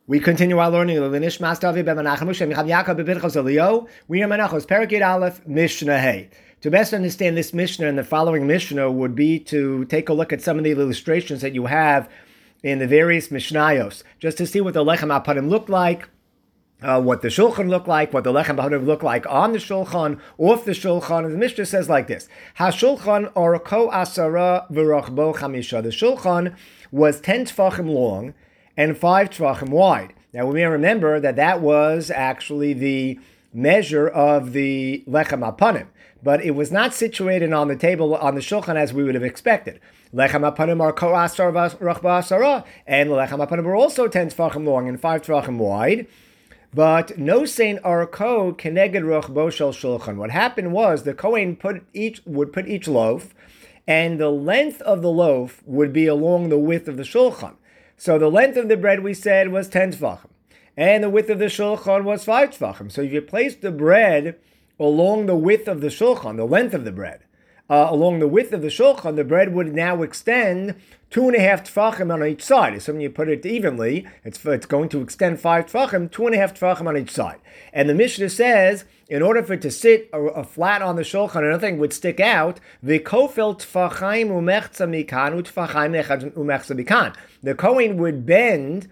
We continue our learning of the Nishmas David ben Menachem Moshe Micham Yaakov b'Pinchas Eliyahu. We are Menachos Perek Aleph Mishnah Hey. To best understand this Mishnah and the following Mishnah would be to take a look at some of the illustrations that you have in the various Mishnayos, just to see what the Lechem HaPanim looked like, what the Shulchan looked like, what the Lechem HaPanim looked like on the Shulchan, off the Shulchan. And the Mishnah says like this: HaShulchan orako asara v'rachbo chamisha. The Shulchan was 10 tefachim long and 5 tvachim wide. Now we may remember that was actually the measure of the Lechem HaPanim, but it was not situated on the table on the Shulchan as we would have expected. Lechem HaPanim are ko asar v'rachba asara, and the Lechem HaPanim were also 10 tvachim long and 5 tvachim wide. But no sein arko keneged rachbo shel shulchan. What happened was the Kohen would put each loaf, and the length of the loaf would be along the width of the shulchan. So the length of the bread, we said, was 10 tvachim, and the width of the shulchan was 5 tvachim. So if you place the bread along the width of the shulchan, the length of the bread, along the width of the shulchan, the bread would now extend 2.5 tefachim on each side. Assuming you put it evenly, it's going to extend 5 tefachim, 2.5 tefachim on each side. And the Mishnah says, in order for it to sit flat on the shulchan and nothing would stick out, v'kofel tefachim umechza mikan utefachim umechza mikan. The Kohen would bend,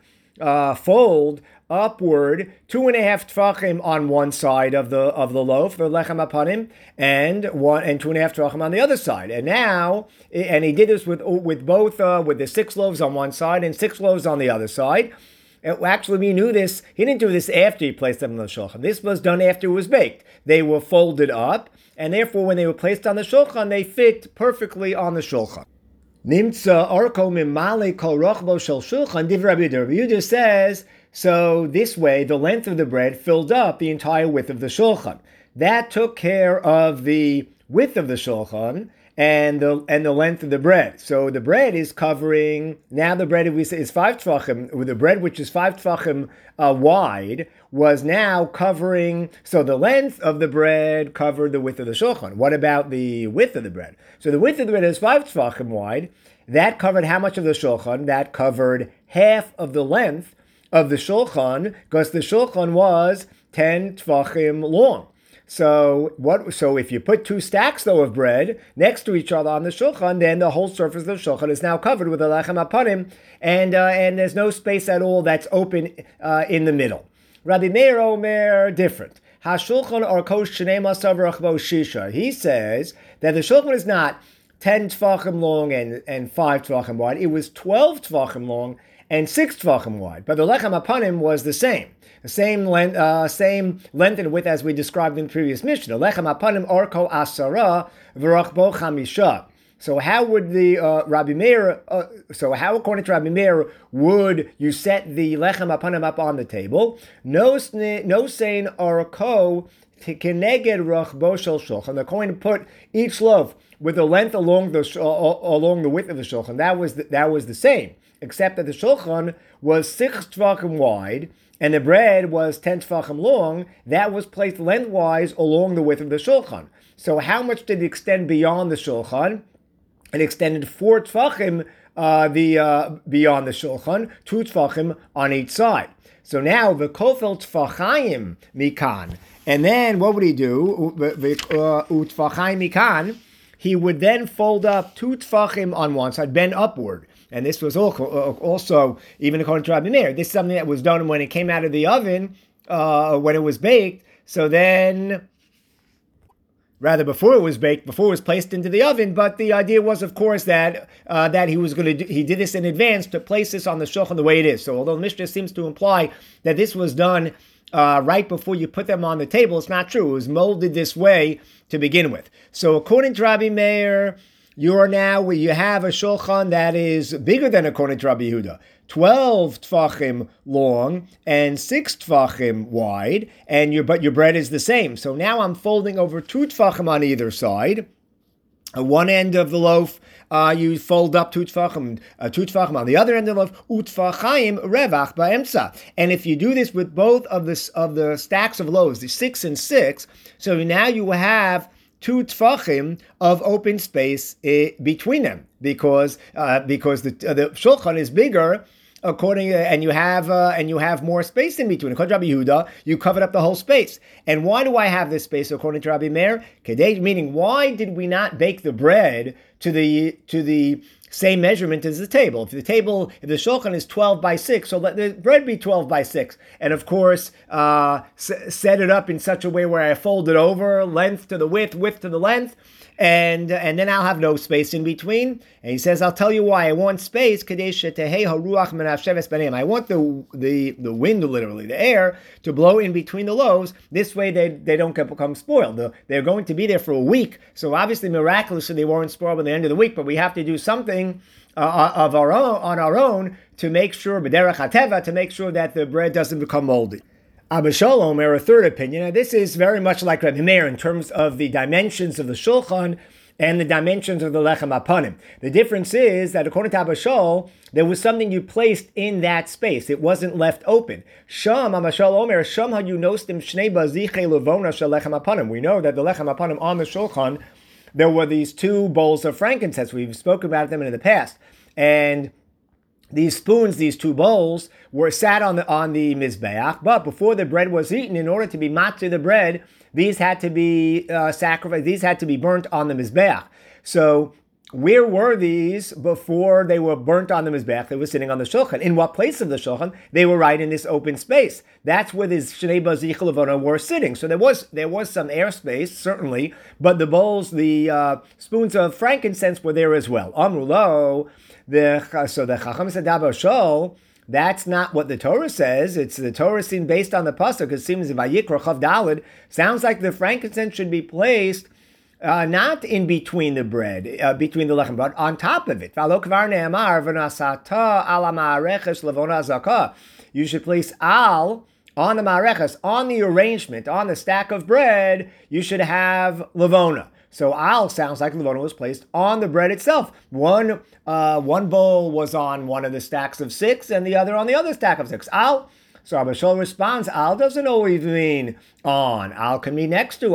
fold upward 2.5 tefachim on one side of the loaf, the lechem hapanim, and 2.5 tefachim on the other side. And now, and he did this with both with the 6 loaves on one side and 6 loaves on the other side. Actually, we knew this. He didn't do this after he placed them on the shulchan. This was done after it was baked. They were folded up, and therefore, when they were placed on the shulchan, they fit perfectly on the shulchan. Nimtza arko mimale kol rochbo shel shulchan div Rabbi Yehuda. Rabbi Yehuda says, so this way, the length of the bread filled up the entire width of the shulchan. That took care of the width of the shulchan and the length of the bread. So the bread is covering, now the bread is 5 tefachim, the bread which is 5 tefachim wide was now covering, so the length of the bread covered the width of the shulchan. What about the width of the bread? So the width of the bread is 5 tefachim wide. That covered how much of the shulchan? That covered half of the length of the shulchan, because the shulchan was 10 tvachim long. So if you put 2 stacks though of bread next to each other on the shulchan, then the whole surface of the shulchan is now covered with a lechem hapanim, and there's no space at all that's open in the middle. Rabbi Meir Omer different. HaShulchan arko shnei masav rachbo shisha. He says that the shulchan is not 10 tvachim long and 5 tvachim wide. It was 12 tvachim long and 6 tvachim wide, but the lechem hapanim was the same length and width as we described in the previous Mishnah. Lechem hapanim arko asara v'rachbo chamisha. So how would the Rabbi Meir? How according to Rabbi Meir would you set the lechem hapanim up on the table? No saying arko keneged rachbo shel shulchan. The Kohen put each loaf with the length along the width of the shulchan. That was the same, except that the shulchan was 6 tvachim wide and the bread was 10 tvachim long. That was placed lengthwise along the width of the shulchan. So how much did it extend beyond the shulchan? It extended 4 tvachim beyond the shulchan, 2 tvachim on each side. So now the kofel tfachayim mikan, and then what would he do? Utfachayim mikan. He would then fold up 2 tfachim on one side, bend upward. And this was also, even according to Rabbi Meir, this is something that was done when it came out of the oven, when it was baked. So then, rather before it was baked, before it was placed into the oven. But the idea was, of course, that he did this in advance to place this on the shulchan the way it is. So although the Mishnah seems to imply that this was done right before you put them on the table, it's not true. It was molded this way to begin with. So according to Rabbi Meir, you have a shulchan that is bigger than according to Rabbi Yehuda, 12 tefachim long and 6 tefachim wide, but your bread is the same. So now I'm folding over 2 tefachim on either side. One end of the loaf, you fold up 2 tefachim on the other end of the loaf, utfachayim revach ba'emsa. And if you do this with both of the stacks of loaves, the 6 and 6, so now you have 2 tefachim of open space between them, because the shulchan is bigger and you have more space in between. According to Rabbi Yehuda, you covered up the whole space. And why do I have this space according to Rabbi Meir? Meaning, why did we not bake the bread to the same measurement as the table? If the shulchan is 12 by 6, so let the bread be 12 by 6. And of course, set it up in such a way where I fold it over, length to the width to the length, and then I'll have no space in between. And he says, I'll tell you why. I want space. I want the wind, literally, the air, to blow in between the loaves. This way they don't become spoiled. They're going to be there for a week. So obviously, miraculously, they weren't spoiled by the end of the week. But we have to do something on our own to make sure, b'derech hateva, to make sure that the bread doesn't become moldy. Abba Shalom, a third opinion, and this is very much like Rabbi Meir in terms of the dimensions of the shulchan and the dimensions of the lechem apanim. The difference is that according to Abba Shalom, there was something you placed in that space. It wasn't left open. Sham, Abba Shalom, Sham hayunostim shnei baziche levona shel lechem apanim. We know that the lechem apanim on the shulchan, there were these 2 bowls of frankincense. We've spoken about them in the past. And these spoons, these 2 bowls, were sat on the mizbeach, but before the bread was eaten, in order to be matzah the bread, these had to be sacrificed. These had to be burnt on the mizbeach. So, where were these before they were burnt on the mizbeach? They were sitting on the shulchan. In what place of the shulchan? They were right in this open space. That's where these shnei bazich levona were sitting. So there was some airspace, certainly, but the bowls, the spoons of frankincense were there as well. Amrulo. So the Chacham said, Shol, that's not what the Torah says. It's the Torah seen based on the pasuk. It seems in Vayikra Chav Daled sounds like the frankincense should be placed not in between the bread, between the lechem, but on top of it. You should place al on the mareches, on the arrangement, on the stack of bread. You should have levona. So al sounds like levona was placed on the bread itself. One bowl was on one of the stacks of 6, and the other on the other stack of 6. Al. So Abba Shol responds, al doesn't always mean on. Al can mean next to.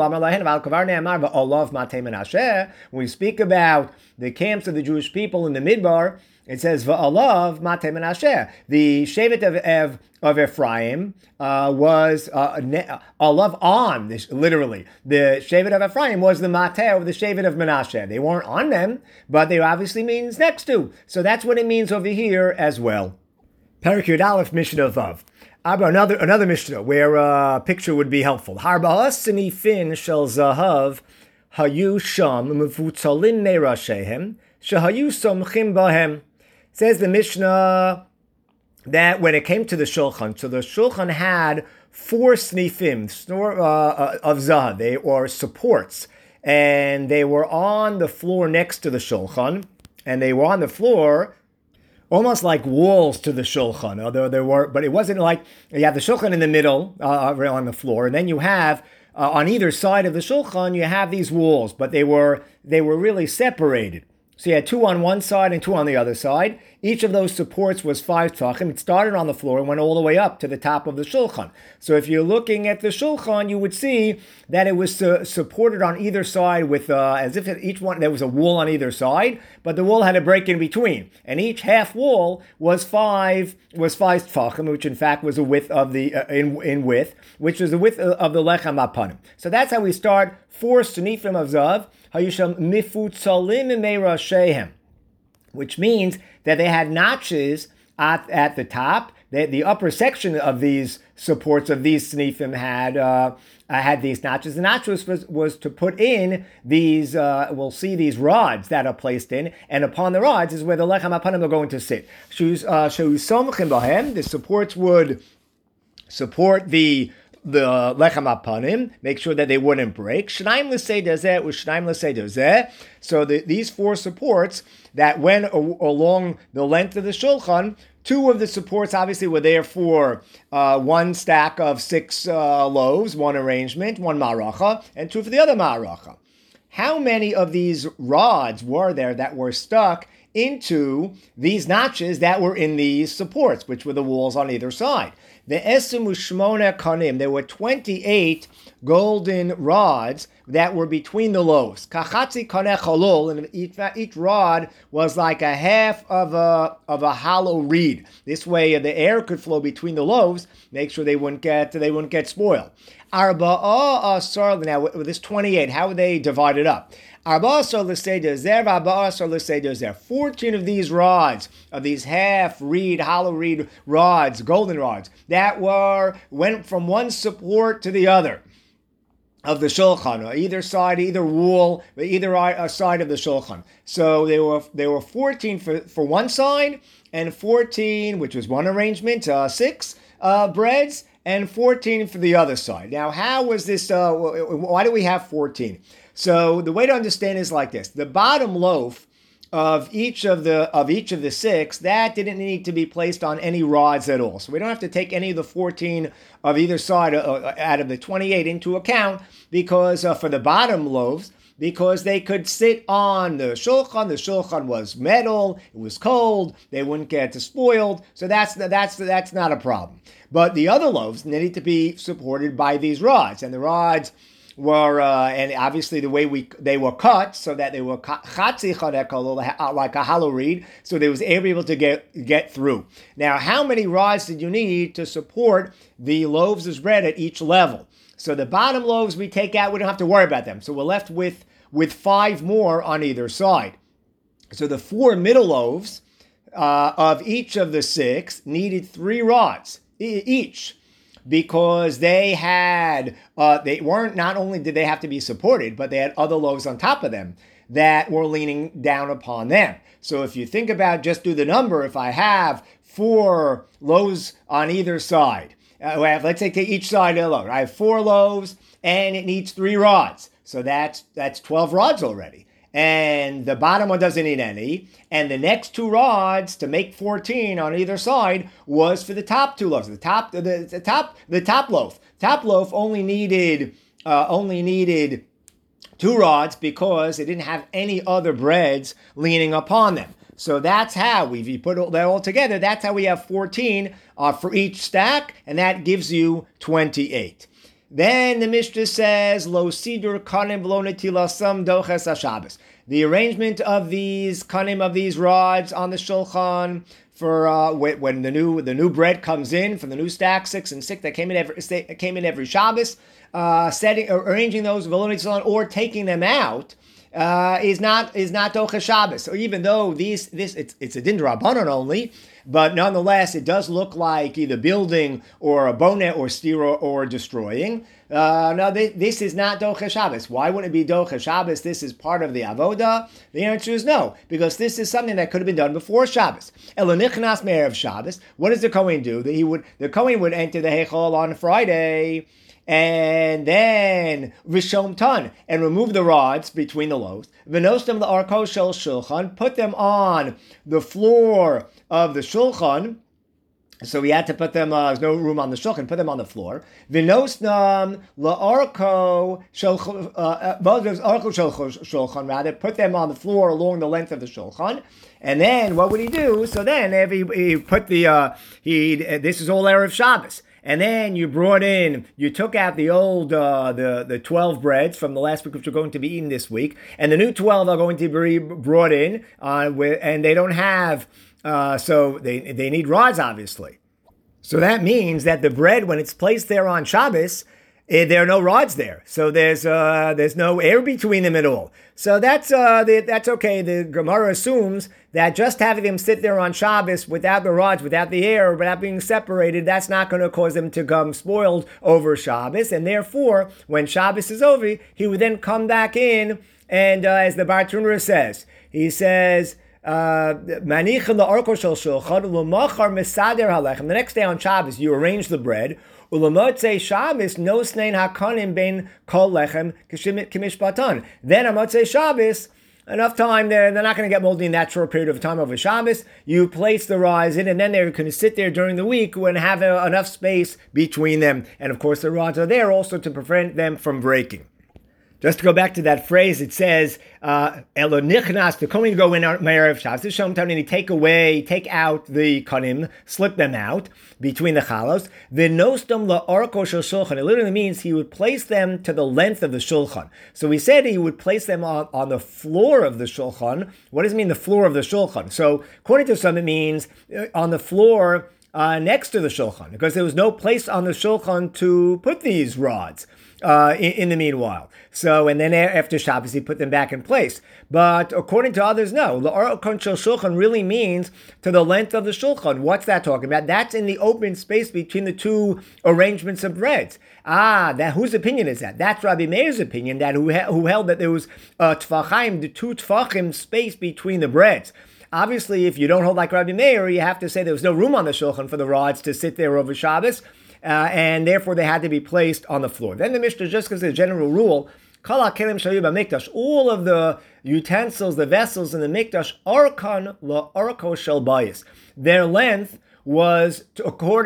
When we speak about the camps of the Jewish people in the Midbar, it says va'alav matei menashe. The shevet of Ephraim was alav on. Literally, the shevet of Ephraim was the matei of the shevet of Menashe. They weren't on them, but they obviously means next to. So that's what it means over here as well. Perek Yud Aleph Mishnah Vav. Another Mishnah where a picture would be helpful. Harba'a sinifin shel zahav hayu sham mevutzalim meirashehem shehayu somchim bahem. Says the Mishnah that when it came to the shulchan, so the shulchan had 4 snifim of zahav, or supports, and they were on the floor next to the shulchan, and they were on the floor almost like walls to the shulchan, although there were, but it wasn't like, you have the shulchan in the middle, on the floor, and then you have, on either side of the shulchan, you have these walls, but they were really separated. So you had 2 on one side and 2 on the other side. Each of those supports was 5 tefachim. It started on the floor and went all the way up to the top of the shulchan. So if you're looking at the shulchan, you would see that it was supported on either side with, as if each one, there was a wall on either side, but the wall had a break in between. And each half wall was 5 tefachim, which in fact was a width of the, in width, which was the width of the lechem apanim. So that's how we start 4 sunifim of zav. Hayusham mifutzalim meirashehem, which means that they had notches at the top. The upper section of these supports of these snifim had these notches. The notch was to put in these. We'll see these rods that are placed in, and upon the rods is where the lechem apanim are going to sit. The supports would support the lechem apanim, make sure that they wouldn't break. Shnaim l'sei dezeh with shnaim l'sei dezeh. So these 4 supports that went along the length of the shulchan, 2 of the supports obviously were there for 1 stack of 6 loaves, 1 arrangement, 1 ma'aracha, and 2 for the other ma'aracha. How many of these rods were there that were stuck into these notches that were in these supports, which were the walls on either side? The Esumu Kanim, there were 28 golden rods that were between the loaves. Kachatzi Kaneh Cholol, and each rod was like a half of a hollow reed. This way the air could flow between the loaves, make sure they wouldn't get spoiled. Arba'a Asar, now with this 28, how would they divide it up? 14 of these rods, of these half reed, hollow reed rods, golden rods, that went from one support to the other of the shulchan, either side, either wall, either side of the shulchan. So there were 14 for one side, and 14, which was one arrangement, 6 breads, and 14 for the other side. Now, how was this? Why do we have 14? So the way to understand is like this: the bottom loaf of each of the 6, that didn't need to be placed on any rods at all. So we don't have to take any of the 14 of either side out of the 28 into account, because for the bottom loaves, because they could sit on the shulchan. The shulchan was metal; it was cold; they wouldn't get spoiled. So that's not a problem. But the other loaves needed to be supported by these rods, and the rods were, and obviously the way they were cut, so that they were chatzi chaneh, like a hollow reed, so they was able to get through. Now, how many rods did you need to support the loaves of bread at each level? So the bottom loaves we take out; we don't have to worry about them. So we're left with 5 more on either side. So the 4 middle loaves of each of the 6 needed 3 rods each, because they weren't, not only did they have to be supported, but they had other loaves on top of them that were leaning down upon them. So if you think about, just do the number, if I have 4 loaves on either side, let's say take each side of the loaf. I have 4 loaves and it needs 3 rods. So that's 12 rods already. And the bottom one doesn't need any. And the next 2 rods to make 14 on either side was for the top 2 loaves. The top loaf. Top loaf only needed 2 rods because it didn't have any other breads leaning upon them. So that's how, if you put that all together, that's how we have 14 for each stack, and that gives you 28. Then the Mishnah says, Lo sidur kanim v'lo netilasam doches haShabbos. The arrangement of these kanim, of these rods on the shulchan, for when the new bread comes in from the new stack, 6 and 6 that came in every Shabbos, arranging those v'lo netilasam, or taking them out, is not doches Shabbos. So even though it's a din d'Rabbanan only, but nonetheless it does look like either building or a bonet or stira or destroying. No, this is not doches Shabbos. Why wouldn't it be doches Shabbos? This is part of the avoda. The answer is no, because this is something that could have been done before Shabbos. Elonichnas me'erev Shabbos. What does the Kohen do? The Kohen would enter the Heichal on Friday, and then Rishom Tan, and remove the rods between the loaves. V'nostem l'arko shel shulchan, put them on the floor of the shulchan. So we had to put them, there's no room on the shulchan, put them on the floor. V'nostem l'arko shel shulchan, rather, put them on the floor along the length of the shulchan. And then what would he do? So then if he put this is all Erev Shabbos. And then you took out the old, the 12 breads from the last week, which are going to be eaten this week, and the new 12 are going to be brought in, and they don't have, so they need rods, obviously. So that means that the bread, when it's placed there on Shabbos, there are no rods there. So there's no air between them at all. So that's okay. The Gemara assumes that just having them sit there on Shabbos without the rods, without the air, without being separated, that's not going to cause them to come spoiled over Shabbos. And therefore, when Shabbos is over, he would then come back in, and as the Bartenura says, he says, the next day on Shabbos, you arrange the bread. Ulamotze Shabbos no snein hakanim ben kol lechem k'mishpatan. Then on Motzei Shabbos, enough time, they're not going to get moldy in that short period of time over Shabbos. You place the rods in, and then they're going to sit there during the week and have enough space between them. And of course, the rods are there also to prevent them from breaking. Just to go back to that phrase, it says, "Elo nichnas," the kohen go in Me'erev Shabbos. This Shalom Tavnini take out the konim, slip them out between the chalos. The nostam la'orko shel shulchan. It literally means he would place them to the length of the shulchan. So we said he would place them on the floor of the shulchan. What does it mean, the floor of the shulchan? So according to some, it means on the floor next to the shulchan, because there was no place on the shulchan to put these rods. In the meanwhile. So, and then after Shabbos, he put them back in place. But according to others, no. L'orkon shel shulchan really means to the length of the shulchan. What's that talking about? That's in the open space between the two arrangements of breads. Whose opinion is that? That's Rabbi Meir's opinion, that who held that there was tfachim, the two tfachim space between the breads. Obviously, if you don't hold like Rabbi Meir, you have to say there was no room on the shulchan for the rods to sit there over Shabbos. And therefore they had to be placed on the floor. Then the Mishnah just gives a general rule, all of the utensils, the vessels in the mikdash, arkan la'arko shel bayis. Their length was to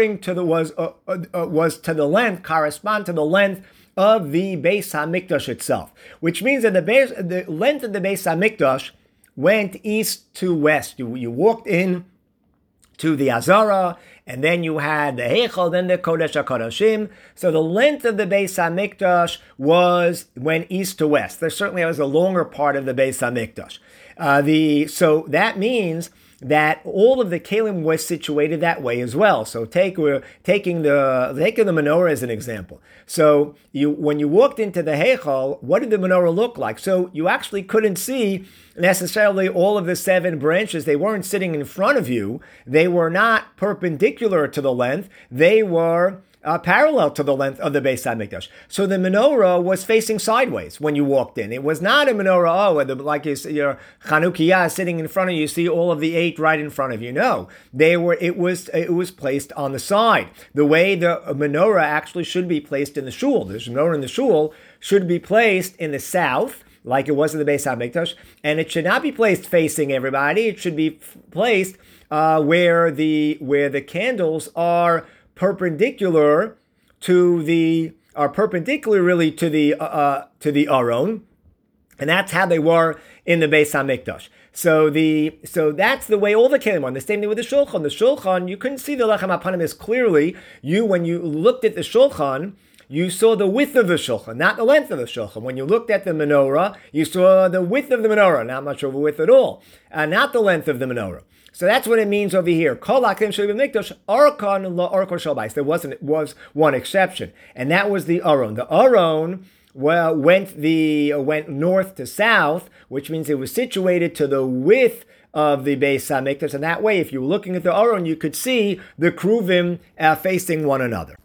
the length, correspond to the length of the Beis HaMikdash itself, which means that the length of the Beis HaMikdash went east to west. You walked in to the Azara, and then you had the Heichal, then the Kodesh HaKodashim. So the length of the Beis HaMikdash went east to west. There certainly was a longer part of the Beis HaMikdash. So that means that all of the kelim was situated that way as well. So we're taking the menorah as an example. So when you walked into the Heichal, what did the menorah look like? So you actually couldn't see necessarily all of the 7 branches. They weren't sitting in front of you. They were not perpendicular to the length. They were parallel to the length of the Beis HaMikdash. So the menorah was facing sideways when you walked in. It was not a menorah, like your Chanukiah sitting in front of you, see all of the 8 right in front of you. No, it was placed on the side. The way the menorah actually should be placed in the shul. The menorah in the shul should be placed in the south, like it was in the Beis HaMikdash, and it should not be placed facing everybody. It should be placed where the candles are perpendicular really to the Aron, and that's how they were in the Beis HaMikdash. So that's the way all the kelim are. The same thing with the shulchan. The shulchan, you couldn't see the lechem hapanim as clearly. When you looked at the shulchan, you saw the width of the shulchan, not the length of the shulchan. When you looked at the menorah, you saw the width of the menorah, not much of a width at all, not the length of the menorah. So that's what it means over here. Kol hakelim shel mikdash arkan la'arko shel bayis. There was one exception, and that was the Aron. The Aron went north to south, which means it was situated to the width of the Beis HaMikdash, and that way, if you were looking at the Aron, you could see the kruvim facing one another.